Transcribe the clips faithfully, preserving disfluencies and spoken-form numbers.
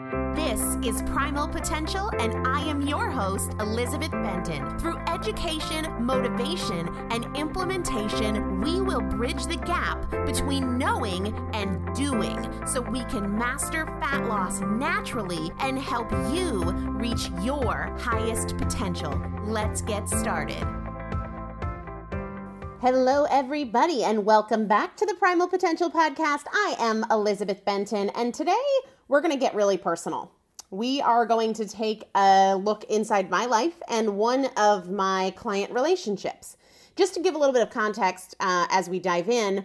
This is Primal Potential, and I am your host, Elizabeth Benton. Through education, motivation, and implementation, we will bridge the gap between knowing and doing so we can master fat loss naturally and help you reach your highest potential. Let's get started. Hello, everybody, and welcome back to the Primal Potential Podcast. I am Elizabeth Benton, and today we're going to get really personal. We are going to take a look inside my life and one of my client relationships. Just to give a little bit of context uh, as we dive in,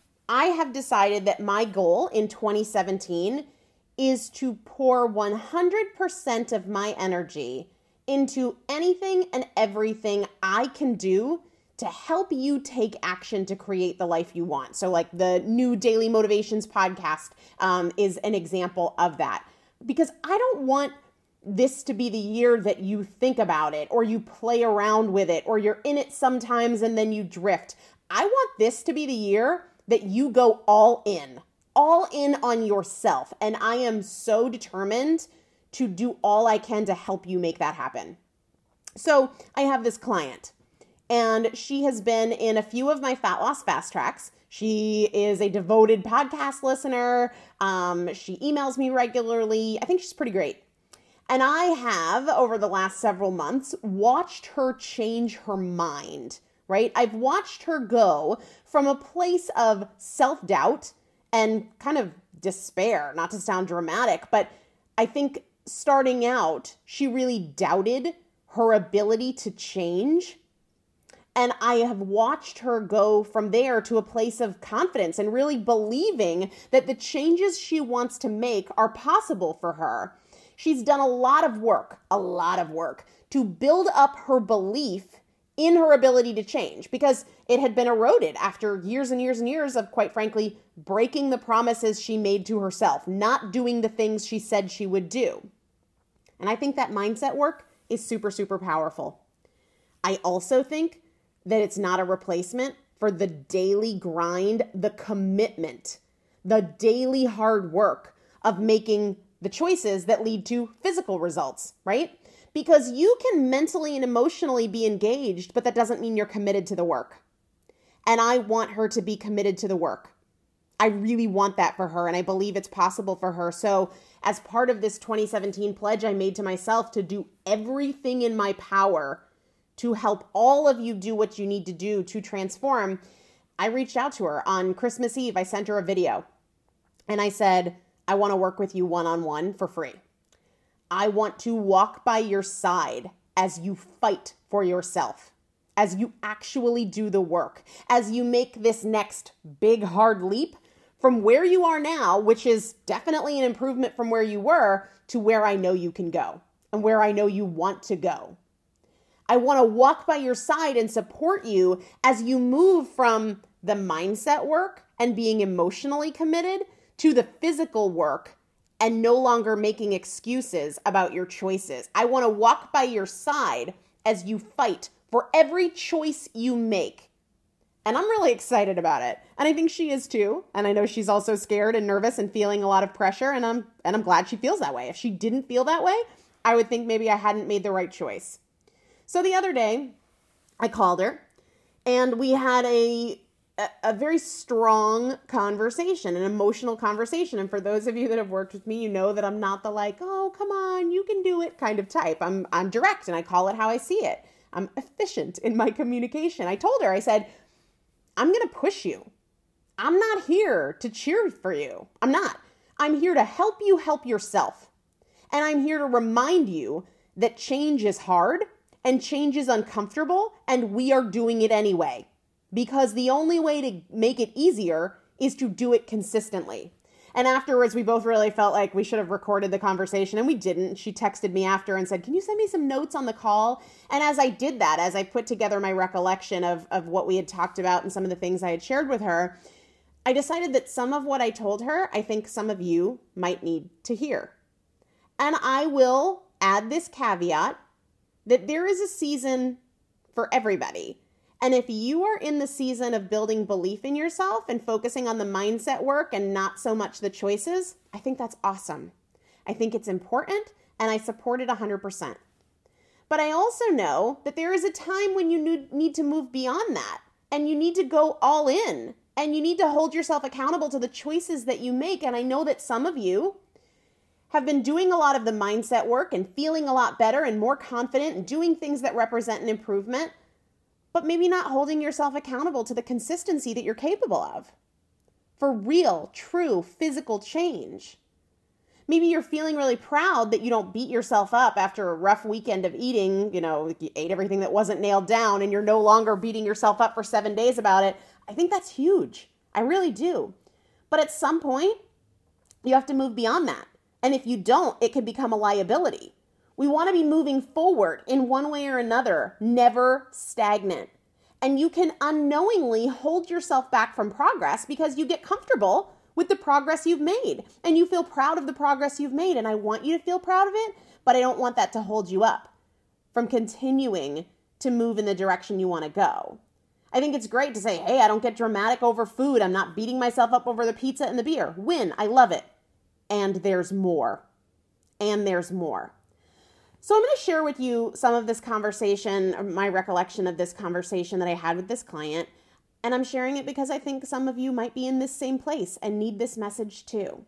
I have decided that my goal in twenty seventeen is to pour one hundred percent of my energy into anything and everything I can do to help you take action to create the life you want. So like the new Daily Motivations podcast um, is an example of that. Because I don't want this to be the year that you think about it or you play around with it or you're in it sometimes and then you drift. I want this to be the year that you go all in, all in on yourself. And I am so determined to do all I can to help you make that happen. So I have this client. And she has been in a few of my fat loss fast tracks. She is a devoted podcast listener. Um, she emails me regularly. I think she's pretty great. And I have, over the last several months, watched her change her mind, right? I've watched her go from a place of self-doubt and kind of despair, not to sound dramatic, but I think starting out, she really doubted her ability to change. And I have watched her go from there to a place of confidence and really believing that the changes she wants to make are possible for her. She's done a lot of work, a lot of work to build up her belief in her ability to change because it had been eroded after years and years and years of, quite frankly, breaking the promises she made to herself, not doing the things she said she would do. And I think that mindset work is super, super powerful. I also think that it's not a replacement for the daily grind, the commitment, the daily hard work of making the choices that lead to physical results, right? Because you can mentally and emotionally be engaged, but that doesn't mean you're committed to the work. And I want her to be committed to the work. I really want that for her, and I believe it's possible for her. So as part of this twenty seventeen pledge I made to myself to do everything in my power to help all of you do what you need to do to transform, I reached out to her on Christmas Eve. I sent her a video and I said, I want to work with you one-on-one for free. I want to walk by your side as you fight for yourself, as you actually do the work, as you make this next big, hard leap from where you are now, which is definitely an improvement from where you were, to where I know you can go and where I know you want to go. I want to walk by your side and support you as you move from the mindset work and being emotionally committed to the physical work and no longer making excuses about your choices. I want to walk by your side as you fight for every choice you make. And I'm really excited about it. And I think she is too. And I know she's also scared and nervous and feeling a lot of pressure. And I'm, and I'm glad she feels that way. If she didn't feel that way, I would think maybe I hadn't made the right choice. So the other day, I called her and we had a, a a very strong conversation, an emotional conversation. And for those of you that have worked with me, you know that I'm not the like, oh, come on, you can do it kind of type. I'm I'm direct and I call it how I see it. I'm efficient in my communication. I told her, I said, I'm going to push you. I'm not here to cheer for you. I'm not. I'm here to help you help yourself. And I'm here to remind you that change is hard. And change is uncomfortable, and we are doing it anyway. Because the only way to make it easier is to do it consistently. And afterwards, we both really felt like we should have recorded the conversation, and we didn't. She texted me after and said, can you send me some notes on the call? And as I did that, as I put together my recollection of, of what we had talked about and some of the things I had shared with her, I decided that some of what I told her, I think some of you might need to hear. And I will add this caveat that there is a season for everybody. And if you are in the season of building belief in yourself and focusing on the mindset work and not so much the choices, I think that's awesome. I think it's important and I support it one hundred percent. But I also know that there is a time when you need to move beyond that and you need to go all in and you need to hold yourself accountable to the choices that you make. And I know that some of you have been doing a lot of the mindset work and feeling a lot better and more confident and doing things that represent an improvement, but maybe not holding yourself accountable to the consistency that you're capable of for real, true, physical change. Maybe you're feeling really proud that you don't beat yourself up after a rough weekend of eating, you know, you ate everything that wasn't nailed down and you're no longer beating yourself up for seven days about it. I think that's huge. I really do. But at some point, you have to move beyond that. And if you don't, it can become a liability. We want to be moving forward in one way or another, never stagnant. And you can unknowingly hold yourself back from progress because you get comfortable with the progress you've made and you feel proud of the progress you've made. And I want you to feel proud of it, but I don't want that to hold you up from continuing to move in the direction you want to go. I think it's great to say, hey, I don't get dramatic over food. I'm not beating myself up over the pizza and the beer. Win. I love it. And there's more. And there's more. So I'm going to share with you some of this conversation, or my recollection of this conversation that I had with this client. And I'm sharing it because I think some of you might be in this same place and need this message too.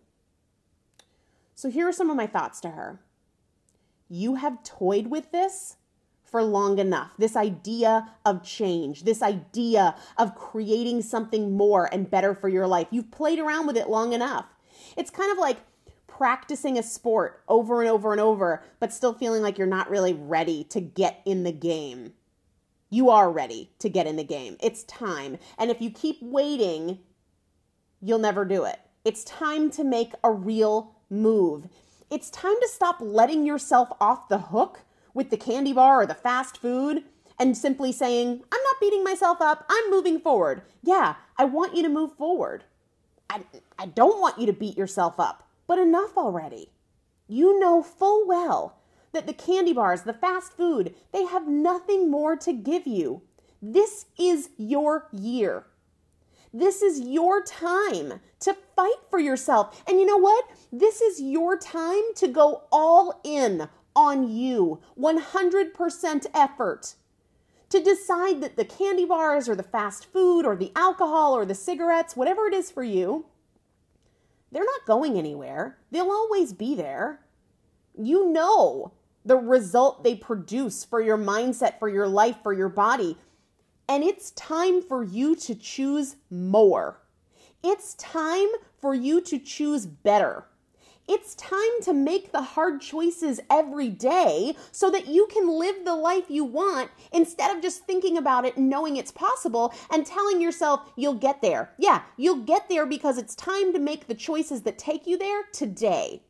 So here are some of my thoughts to her. You have toyed with this for long enough. This idea of change, this idea of creating something more and better for your life. You've played around with it long enough. It's kind of like practicing a sport over and over and over, but still feeling like you're not really ready to get in the game. You are ready to get in the game. It's time. And if you keep waiting, you'll never do it. It's time to make a real move. It's time to stop letting yourself off the hook with the candy bar or the fast food and simply saying, I'm not beating myself up. I'm moving forward. Yeah, I want you to move forward. I, I don't want you to beat yourself up, but enough already. You know full well that the candy bars, the fast food, they have nothing more to give you. This is your year. This is your time to fight for yourself. And you know what? This is your time to go all in on you, one hundred percent effort. To decide that the candy bars or the fast food or the alcohol or the cigarettes, whatever it is for you, they're not going anywhere. They'll always be there. You know the result they produce for your mindset, for your life, for your body. And it's time for you to choose more. It's time for you to choose better. It's time to make the hard choices every day so that you can live the life you want instead of just thinking about it and knowing it's possible and telling yourself you'll get there. Yeah, you'll get there because it's time to make the choices that take you there today.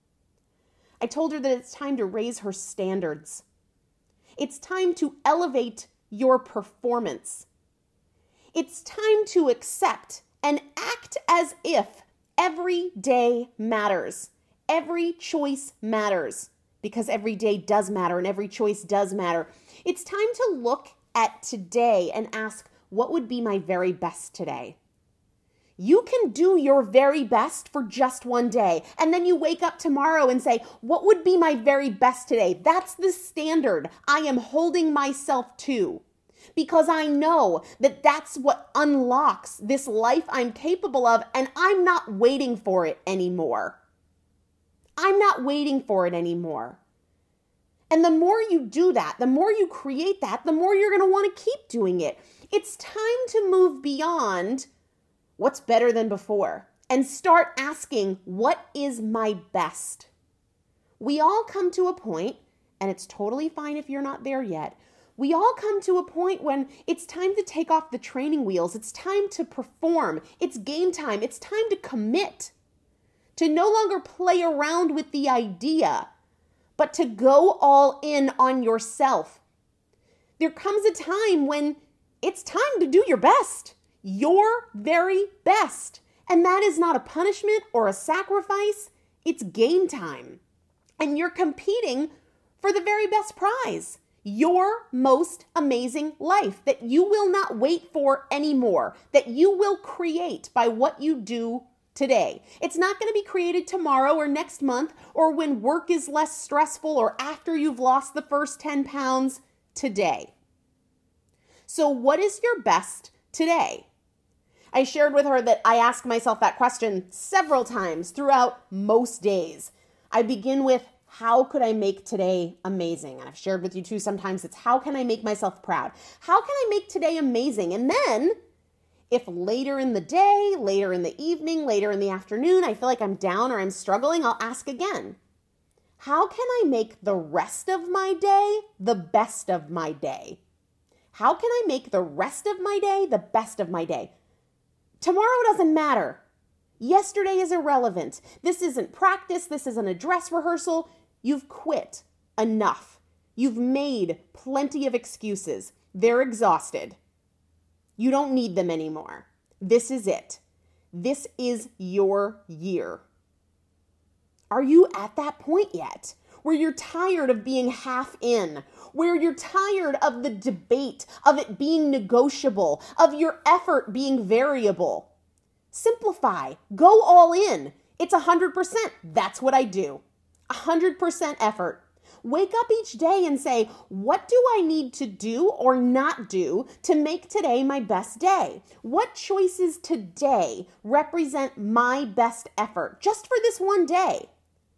I told her that it's time to raise her standards. It's time to elevate your performance. It's time to accept and act as if every day matters. Every choice matters because every day does matter and every choice does matter. It's time to look at today and ask, what would be my very best today? You can do your very best for just one day. And then you wake up tomorrow and say, what would be my very best today? That's the standard I am holding myself to. Because I know that that's what unlocks this life I'm capable of, and I'm not waiting for it anymore. I'm not waiting for it anymore. And the more you do that, the more you create that, the more you're going to want to keep doing it. It's time to move beyond what's better than before and start asking, what is my best? We all come to a point, and it's totally fine if you're not there yet. We all come to a point when it's time to take off the training wheels. It's time to perform. It's game time. It's time to commit. To no longer play around with the idea, but to go all in on yourself. There comes a time when it's time to do your best, your very best. And that is not a punishment or a sacrifice. It's game time. And you're competing for the very best prize. Your most amazing life that you will not wait for anymore, that you will create by what you do today. It's not going to be created tomorrow or next month or when work is less stressful or after you've lost the first ten pounds. Today. So what is your best today? I shared with her that I ask myself that question several times throughout most days. I begin with, how could I make today amazing? And I've shared with you too, sometimes it's, how can I make myself proud? How can I make today amazing? And then if later in the day, later in the evening, later in the afternoon, I feel like I'm down or I'm struggling, I'll ask again, how can I make the rest of my day the best of my day? How can I make the rest of my day the best of my day? Tomorrow doesn't matter. Yesterday is irrelevant. This isn't practice. This isn't a dress rehearsal. You've quit enough. You've made plenty of excuses. They're exhausted. You don't need them anymore. This is it. This is your year. Are you at that point yet? Where you're tired of being half in, where you're tired of the debate, of it being negotiable, of your effort being variable. Simplify. Go all in. It's one hundred percent. That's what I do. one hundred percent effort. Wake up each day and say, what do I need to do or not do to make today my best day? What choices today represent my best effort just for this one day?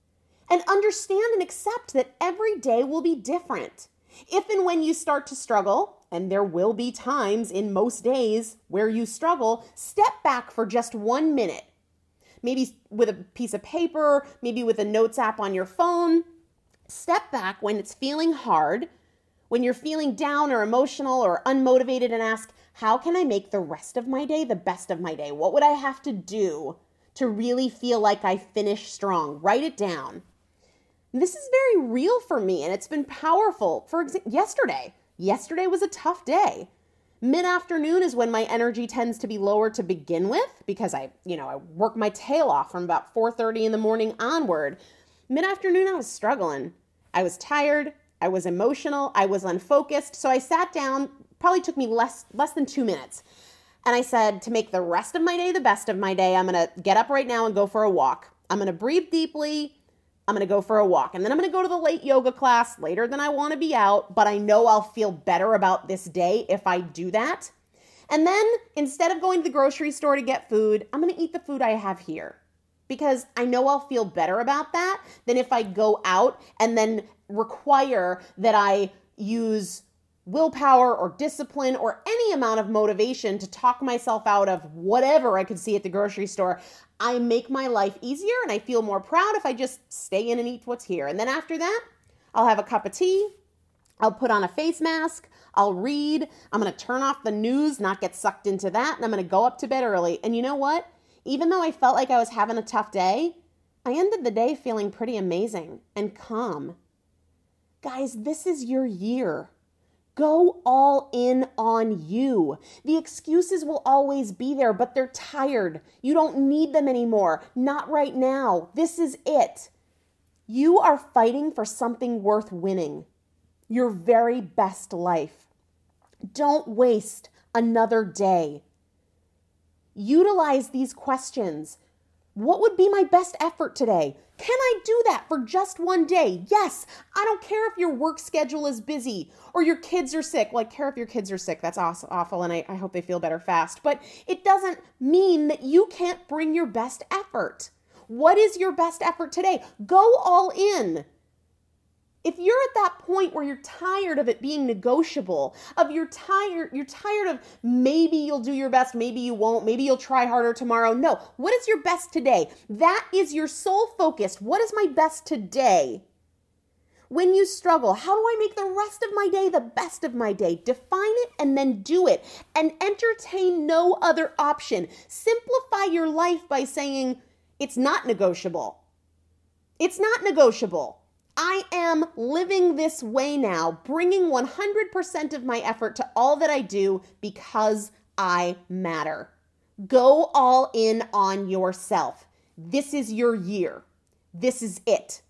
And understand and accept that every day will be different. If and when you start to struggle, and there will be times in most days where you struggle, step back for just one minute. Maybe with a piece of paper, maybe with a notes app on your phone. Step back when it's feeling hard, when you're feeling down or emotional or unmotivated, and ask, how can I make the rest of my day the best of my day? What would I have to do to really feel like I finish strong? Write it down. This is very real for me, and it's been powerful. For example, yesterday. Yesterday was a tough day. Mid-afternoon is when my energy tends to be lower to begin with because I, you know, I work my tail off from about four thirty in the morning onward. Mid-afternoon, I was struggling. I was tired. I was emotional. I was unfocused. So I sat down, probably took me less, less than two minutes. And I said, to make the rest of my day the best of my day, I'm going to get up right now and go for a walk. I'm going to breathe deeply. I'm going to go for a walk. And then I'm going to go to the late yoga class later than I want to be out, but I know I'll feel better about this day if I do that. And then instead of going to the grocery store to get food, I'm going to eat the food I have here because I know I'll feel better about that than if I go out and then require that I use willpower or discipline or any amount of motivation to talk myself out of whatever I could see at the grocery store. I make my life easier and I feel more proud if I just stay in and eat what's here. And then after that, I'll have a cup of tea. I'll put on a face mask. I'll read. I'm going to turn off the news, not get sucked into that. And I'm going to go up to bed early. And you know what? Even though I felt like I was having a tough day, I ended the day feeling pretty amazing and calm. Guys, this is your year. Go all in on you. The excuses will always be there, but they're tired. You don't need them anymore. Not right now. This is it. You are fighting for something worth winning. Your very best life. Don't waste another day. Utilize these questions. What would be my best effort today? Can I do that for just one day? Yes. I don't care if your work schedule is busy or your kids are sick. Well, I care if your kids are sick. That's awful, and I, I hope they feel better fast. But it doesn't mean that you can't bring your best effort. What is your best effort today? Go all in. If you're at that point where you're tired of it being negotiable, of you're tired, you're tired of maybe you'll do your best, maybe you won't, maybe you'll try harder tomorrow. No, what is your best today? That is your sole focus. What is my best today? When you struggle, how do I make the rest of my day the best of my day? Define it and then do it and entertain no other option. Simplify your life by saying it's not negotiable. It's not negotiable. I am living this way now, bringing one hundred percent of my effort to all that I do because I matter. Go all in on yourself. This is your year. This is it.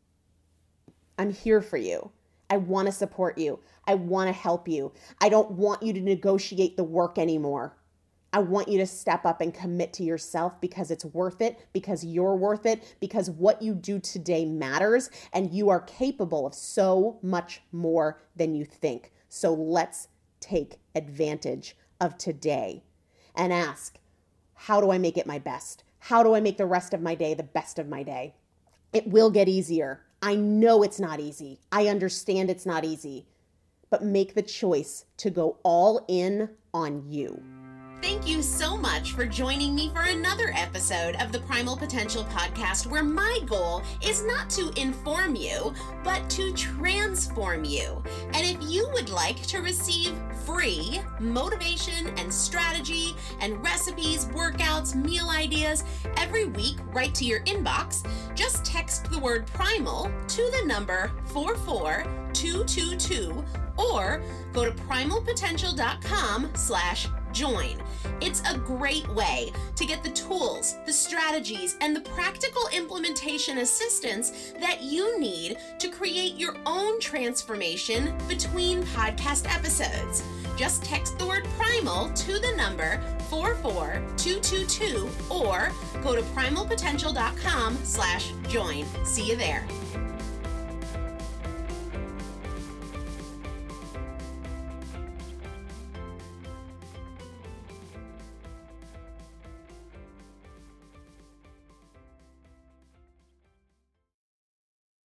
I'm here for you. I want to support you. I want to help you. I don't want you to negotiate the work anymore. I want you to step up and commit to yourself because it's worth it, because you're worth it, because what you do today matters, and you are capable of so much more than you think. So let's take advantage of today and ask, how do I make it my best? How do I make the rest of my day the best of my day? It will get easier. I know it's not easy. I understand it's not easy, but make the choice to go all in on you. Thank you so much for joining me for another episode of the Primal Potential Podcast, where my goal is not to inform you, but to transform you. And if you would like to receive free motivation and strategy and recipes, workouts, meal ideas every week right to your inbox, just text the word primal to the number four four two two two or go to primalpotential.com slash join. It's a great way to get the tools, the strategies, and the practical implementation assistance that you need to create your own transformation between podcast episodes. Just text the word primal to the number four four two two two or go to primalpotential.com slash join. See you there.